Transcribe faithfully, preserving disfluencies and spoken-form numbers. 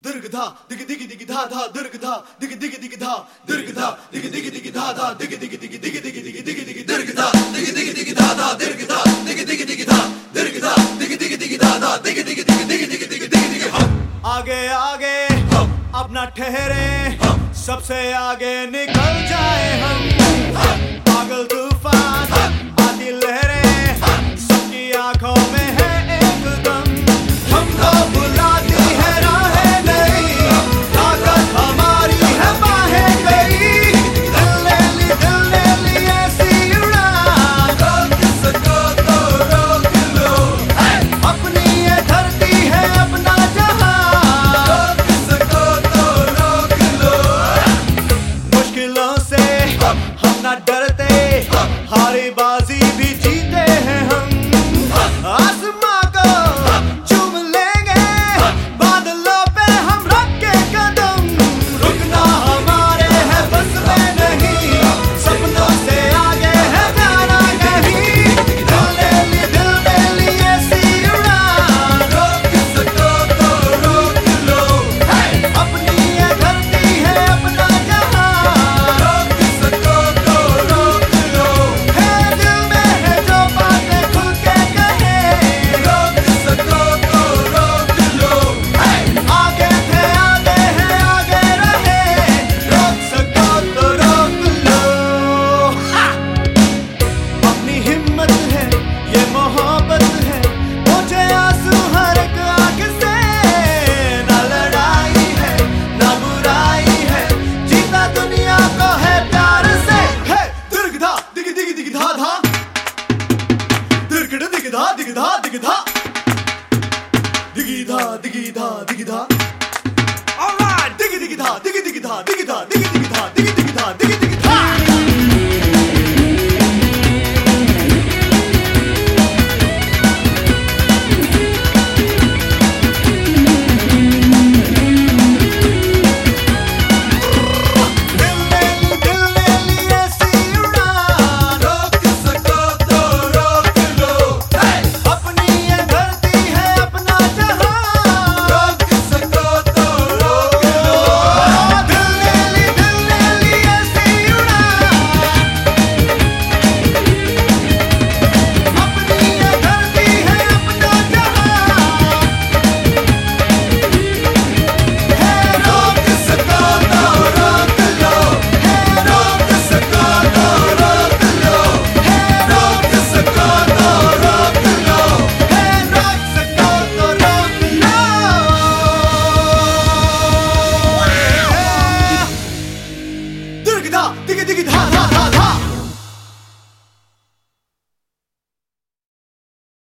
Dirgda, digi digi digi da da, dirgda, digi digi digi da, dirgda, digi digi digi da da, digi digi digi digi digi digi digi digi dirgda, digi digi digi da da, dirgda, digi digi digi da, dirgda, digi digi digi da da, digi digi digi digi digi digi digi digi हम आगे आगे हम अपना ठहरे हम सबसे आगे निकल जाए हम पागल तूफान आती लहरें सबकी आंखों में है एकदम हमको बुलाती है राहें नहीं ताकत हमारी है बाहें गई दिल ले ली दिल ले ली ऐसी उड़ान रोक सको तो रोक लो अपनी ये धरती है अपना जहां रोक सको तो रोक लो मुश्किलों से हम ना डरते हारी बाजी भी जीते हैं हम आसमां को चूम लेंगे बादलों पे हम रख के कदम रुकना हमारे है बस में नहीं सपनों से आगे है जाना कहीं दिल ले ली दिल ले ली ऐसी उड़ान रोक सको तो रोक लो अपनी ये धरती है अपना जहां रोक सको तो रोक लो है दिल में है जो बातें खुल के कहे रोक सको तो रोक लो आगे थे आगे है आगे रहे रोक सको तो रोक लो अपनी हिम्मत है ये मोहब्बत है मुझे आंसू हर एक आंख से ना लड़ाई है ना बुराई है जीता दुनिया को है प्यार से है दिर्गदा दिग दिग दिग धा धा दिर्गड़ दिग धा दिग धा दिग धा दिगी धा दिगी धा दिगी धा ऑलराइट दिगी दिगी धा दिगी दिगी धा दिगी धा दिगी दिगी धा दिगी दिगी धा दिगी दिगी धा दिल ले ली दिल ले ली ऐसी उड़ान रोक सको तो रोक लो अपनी ये धरती है अपना जहां रोक सको तो रोक लो दिल ले ली दिल ले ली ऐसी उड़ान अपनी ये धरती है अपना जहां है रोक सको तो रोक लो है रोक सको तो रोक लो है रोक सको तो रोक लो है रोक सको तो रोक लो दिर्गदा दिग दिग धा धा धा धा